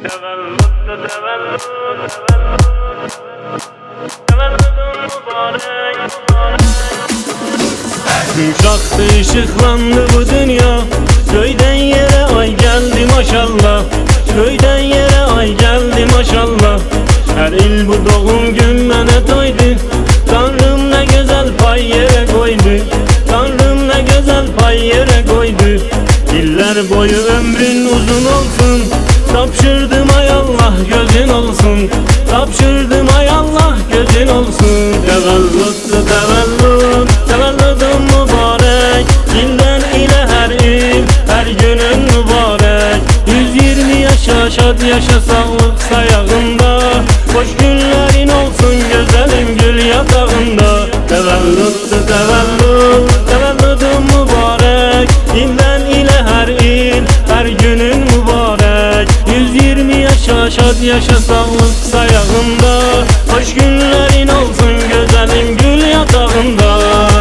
Uşaktı, ışıklandı bu dünya. Köyden yere ay geldi maşallah. Köyden yere ay geldi maşallah. Her il bu doğum gününe doydu. Tanrım ne güzel pay yere koydu. Tanrım ne güzel pay yere koydu. Yıllar boyu ömrün uzun olsun. Tapşırdım ay Allah gözün olsun. Tapşırdım ay Allah gözün olsun. Tevellüttü tevellüt, tevellüdün mübarek. İlden ile her il, her günün mübarek. 120 yaşa şad yaşa sağlık sayağında. Hoş günlerin olsun güzelim gül yatağında. Tevellüttü tevellüt, tevellüdün mübarek. İlden ile her il, her günün mübarek. 120 yaşa şad yaşa sağlık sayağında. Hoş günlerin olsun güzelim gül yatağında.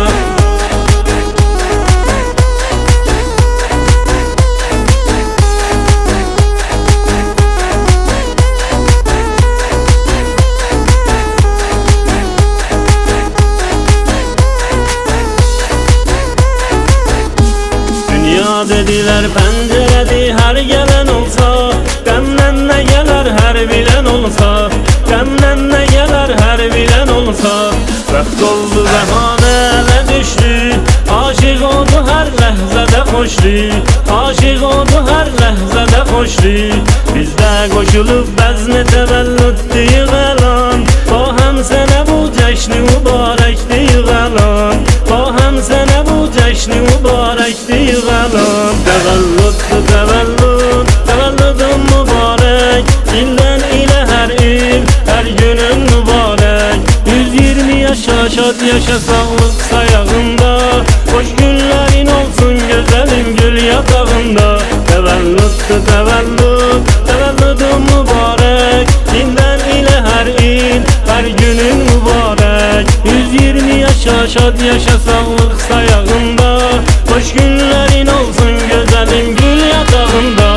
Dünya dediler penceredi, her gelen olsa demden ne gelir her bilen olsa. Demden ne gelir her bilen olsa. Vakt oldu behanele düştü. Aşık oldu her lehzede hoştu. Aşık oldu her lehzede hoştu. Biz de koşulup bezme tevellüt diyelan. O hem sene bu ceşni mübarek diyelan. O hem sene bu ceşni mübarek diyelan. Tevellüttü tevellüt, tevellüdün mübarek. İlden ile her il, her günün mübarek. 120 yaşa şad yaşa sağlık sayağında. Hoş günlerin olsun güzelim gül yatağında. Tevellüttü tevellüt, tevellüdün mübarek. İlden ile her il, her günün mübarek. 120 yaşa şad yaşa sağlık sayağında. Hoş günlerin olsun güzelim gül yatağında.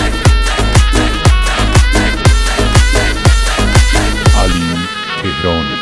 Tehran